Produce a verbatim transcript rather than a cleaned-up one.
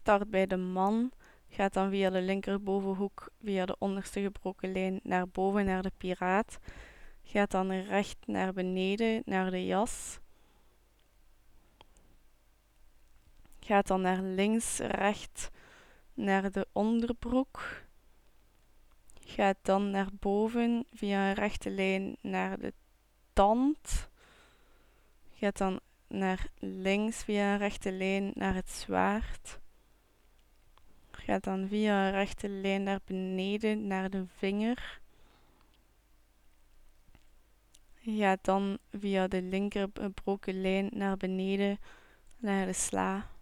start bij de man, gaat dan via de linkerbovenhoek, via de onderste gebroken lijn naar boven naar de piraat, gaat dan recht naar beneden naar de jas, gaat dan naar links recht naar de onderbroek, gaat dan naar boven via een rechte lijn naar de tand, gaat dan naar links via een rechte lijn naar het zwaard, gaat dan via een rechte lijn naar beneden naar de vinger, gaat dan via de linker gebroken lijn naar beneden naar de sla,